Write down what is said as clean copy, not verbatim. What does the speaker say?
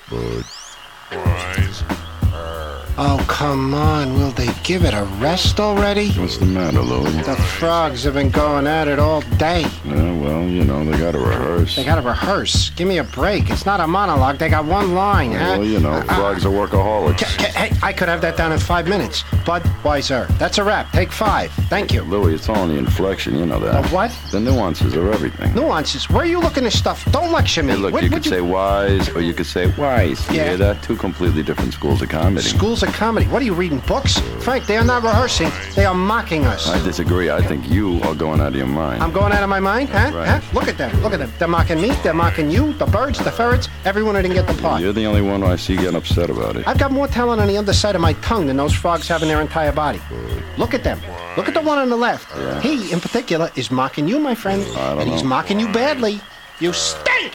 Wise. Oh, come on. Will they give it a rest already? What's the matter, Louie? The frogs have been going at it all day. Yeah, well, you know, they gotta rehearse. They gotta rehearse. Give me a break. It's not a monologue. They got one line, huh? Well, you know, frogs are workaholics. Hey, I could have that down in 5 minutes. Budweiser. That's a wrap. Take 5. Thank you. Louie, it's all in the inflection, you know that. The what? The nuances of everything. Nuances. Where are you looking at stuff? Don't lecture me. Hey, look, you could say wise or you could say wise. You Yeah. hear that? Two completely different schools of comedy. Schools of comedy. What are you reading, books? Frank, they are not rehearsing. They are mocking us. I disagree. I think you are going out of your mind. I'm going out of my mind, huh? Right. Huh? Look at them. Look at them. They're mocking me. They're mocking you. The birds, the ferrets. Everyone who didn't get the part. You're the only one I see getting upset about it. I've got more talent on the underside of my tongue than those frogs have in their entire body. Look at them. Look at the one on the left. Yeah. He, in particular, is mocking you, my friend. I don't And he's know. mocking you badly. You stink!